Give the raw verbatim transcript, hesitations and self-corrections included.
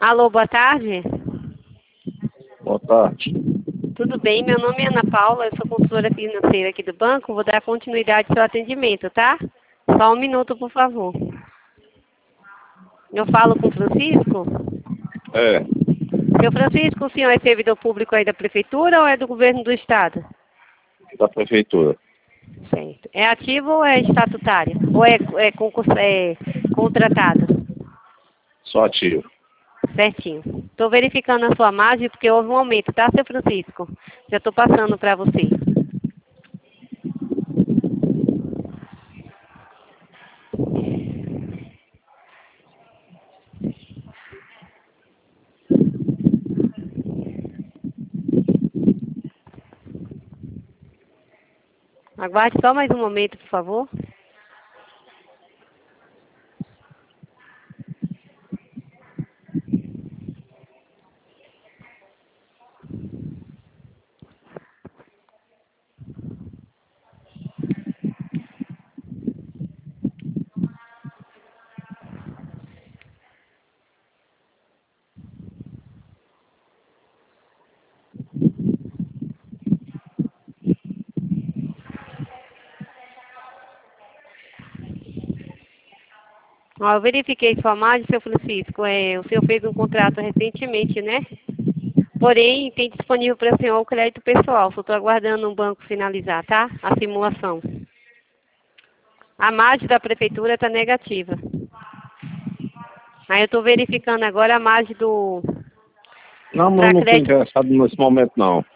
Alô, boa tarde. Boa tarde. Tudo bem? Meu nome é Ana Paula, eu sou consultora financeira aqui do banco. Vou dar continuidade ao seu atendimento, tá? Só um minuto, por favor. Eu falo com o Francisco? É, Seu Francisco, o senhor é servidor público aí da prefeitura ou é do governo do estado? da prefeitura. Certo. É ativo ou é estatutário? Ou é, é, concurso, é contratado? Só ativo. Certinho. Estou verificando a sua margem porque houve um aumento, tá, seu Francisco? Já estou passando para você. Aguarde só mais um momento, por favor. Ó, eu verifiquei sua margem, seu Francisco. É, o senhor fez um contrato recentemente, né? Porém, tem disponível para o senhor o crédito pessoal. Só estou aguardando o banco finalizar, tá? A simulação. A margem da prefeitura está negativa. Aí eu estou verificando agora a margem do... Não, mas Pra eu não estou crédito... interessado nesse momento, não.